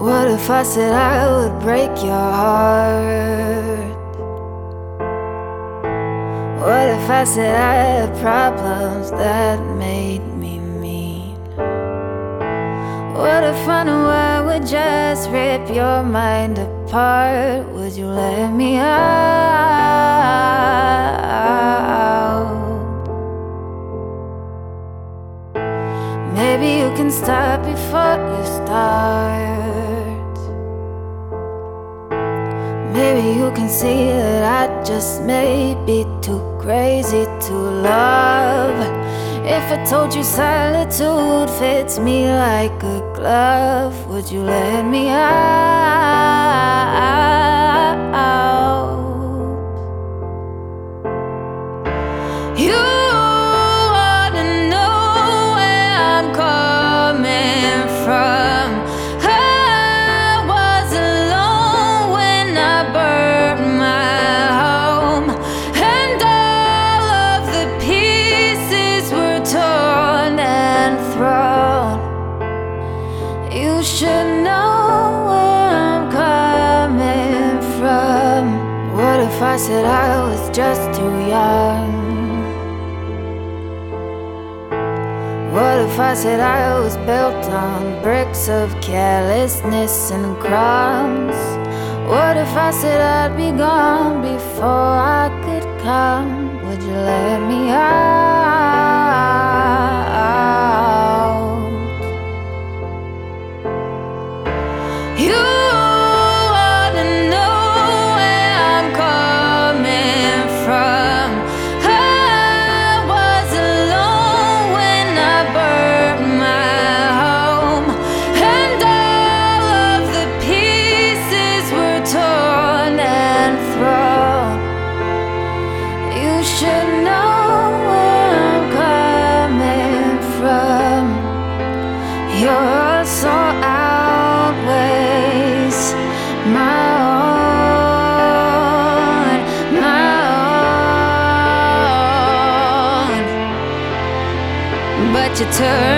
What if I said I would break your heart? What if I said I had problems that made me mean? What if I knew I would just rip your mind apart? Would you let me out? Maybe you can stop before you start. Maybe you can see that I just may be too crazy to love. If I told you solitude fits me like a glove, would you let me out? You ought to know where I'm coming from. I was alone when I burned my home, and all of the pieces were torn and thrown. You should know where I'm coming from. What if I said I was just too young? What if I said I was built on bricks of carelessness and crumbs? What if I said I'd be gone before I could come? Would you let me out? You ought to know where I'm coming from. I was alone when I burned my home, and all of the pieces were torn and thrown. You should know where I'm coming from. Your soul outweighs my own. But you turn